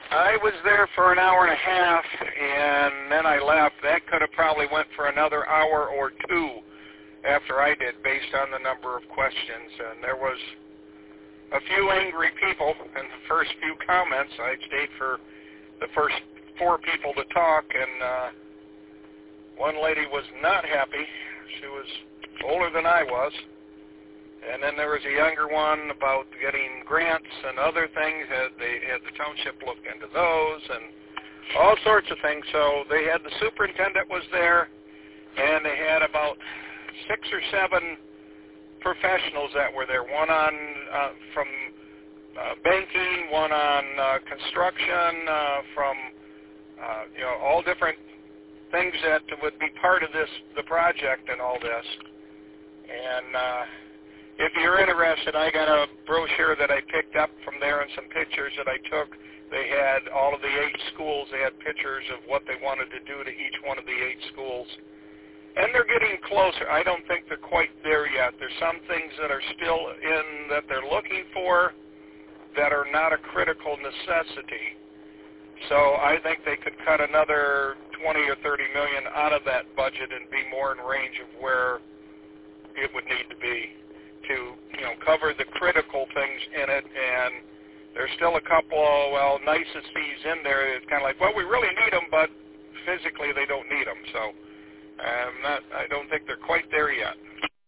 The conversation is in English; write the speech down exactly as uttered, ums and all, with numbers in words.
I was there for an hour and a half, and then I left. That could have probably went for another hour or two after I did, based on the number of questions. And there was a few angry people in the first few comments. I stayed for the first four people to talk, and uh, one lady was not happy. She was older than I was. And then there was a younger one about getting grants and other things. Had they had the township look into those and all sorts of things. So they had the superintendent was there, and they had about six or seven professionals that were there. One on uh, from uh, banking, one on uh, construction, uh, from uh, you know all different things that would be part of this the project and all this. And uh, if you're interested, I got a brochure that I picked up from there and some pictures that I took. They had all of the eight schools. They had pictures of what they wanted to do to each one of the eight schools. And they're getting closer. I don't think they're quite there yet. There's some things that are still in that they're looking for that are not a critical necessity. So I think they could cut another twenty or thirty million out of that budget and be more in range of where it would need to be to, you know, cover the critical things in it. And there's still a couple of, well, niceties in there. It's kind of like, well, we really need them, but physically they don't need them. So I'm not, I don't think they're quite there yet.